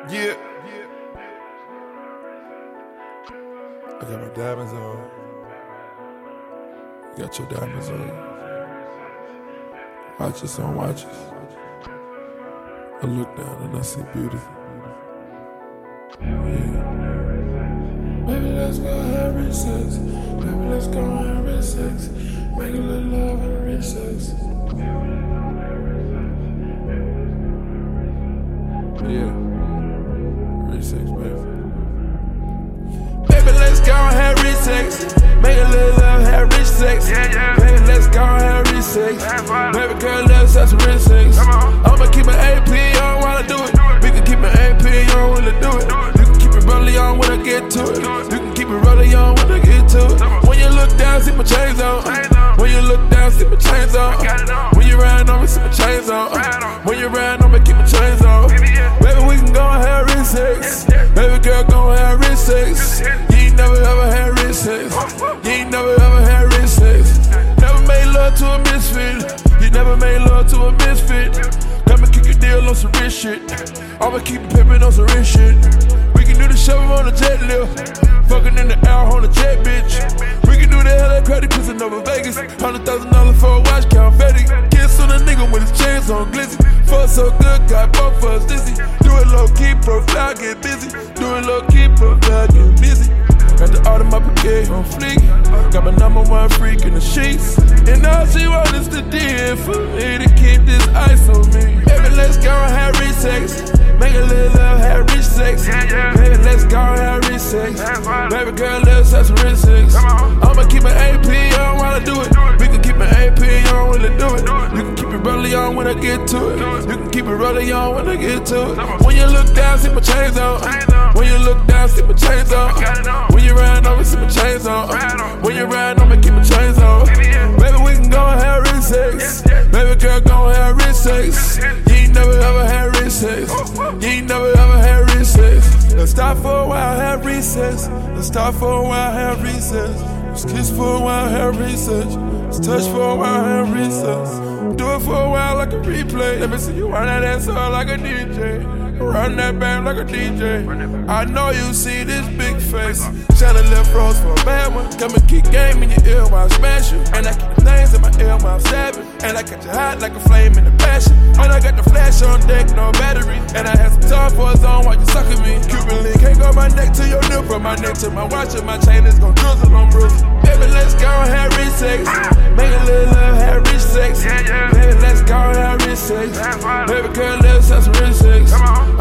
Yeah. I got my diamonds on. You got your diamonds on. Watches on watches. I look down and I see beauty. Yeah. Baby, let's go have sex. Baby, let's go have sex. Make a little love and rich sex. Yeah. Rich sex, baby. Baby, let's go have rich sex. Make a little love, have rich sex. Baby, let's go have rich sex. Baby girl, let's have some rich sex. I'ma keep an AP on while I do it. We can keep an AP on when I do it. You can keep it rolling on when I get to it. You can keep it rolling on when I get to it. When you look down, see my chains on. When you look down, see my chains on. When you ride on me, see my chains on. When you ride on me, keep my chains on. Baby, we can go and have rich sex. Baby girl, go and have rich sex. You ain't never ever had rich sex. You ain't never ever had rich sex. Never made love to a misfit. You never made love to a misfit. Come and kick your deal on some rich shit. I'ma keep pimpin' on some rich shit. We can do the show on the jet lift. Fucking in the air on the jet, bitch. We can do the hell that credit cruising over Vegas. $100,000 for a watch, confetti. Kiss on a nigga with his chains on glizzy. Fuck so good, got both of us dizzy. Do it low key, profile, get busy. Do it low key, profile, get busy. Got the art of my bouquet on fleek. Got my #1 freak in the sheets. And all she want is the deal for me to keep this ice on me. Baby, let's go and have rich sex. Make a little love, have rich sex. Baby, let's go and have rich sex. Baby girl, let's have some rich sex. I'ma keep an AP on while I do it. We can keep an AP on when I do it. You can keep it rolling on when I get to it. You can keep it rolling on when I get to it. When you look down, see my chains on. When you look down, see my chains on. When you ride on me, see my chains on. When you ride on me, keep my chains on. Baby, we can go and have rich sex. Baby girl, go and have rich sex. You ain't never ever had rich sex. You ain't never ever had rich sex. Let's stop for a while, have recess. Let's stop for a while, have recess. Let's kiss for a while, have research. Let's touch for a while, have recess. Do it for a while like a replay. Let me see you run that ass up like a DJ. Run that band like a DJ. I know you see this big face. Shining left rose for a bad one. Come and keep game in your ear while I smash you. And I keep the things in my ear while I'm stabbing. And I catch you hot like a flame in the passion. And I got the flash on deck, no battery. And I had some time for a zone while you sucking me. Cuban link can't go my neck to your nip. From my neck to my watch and my chain is gon' drizzle on bruising. Baby, let's go and have rich sex. Make a little love, have rich sex. Baby, let's go and have rich sex. Baby girl, let's have some rich sex.